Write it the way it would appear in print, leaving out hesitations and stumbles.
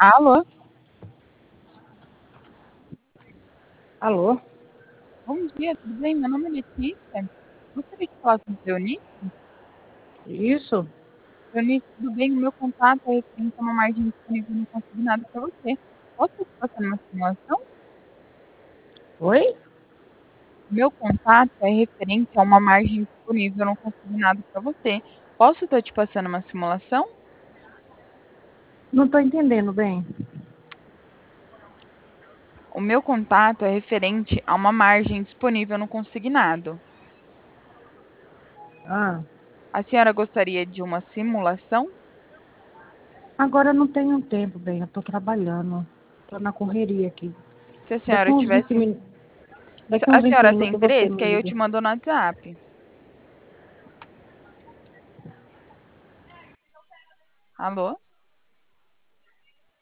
Alô? Alô? Bom dia, tudo bem? Meu nome é Letícia. Gostaria de falar com o Eunice. Isso? Eunice, tudo bem? O meu contato é referente a uma margem disponível no consignado para você. Posso te passar uma simulação? Oi? Meu contato é referente a uma margem disponível no consignado para você. Posso estar te passando uma simulação? Não estou entendendo bem. O meu contato é referente a uma margem disponível no consignado. Ah, A senhora gostaria de uma simulação? agora eu não tenho tempo, bem. Eu estou trabalhando. Estou na correria aqui. Se a Daqui senhora uns 20 tivesse. minutos. Daqui A uns 20 senhora tem minutos você interesse? me Que aí eu liga. te mando no WhatsApp. Alô?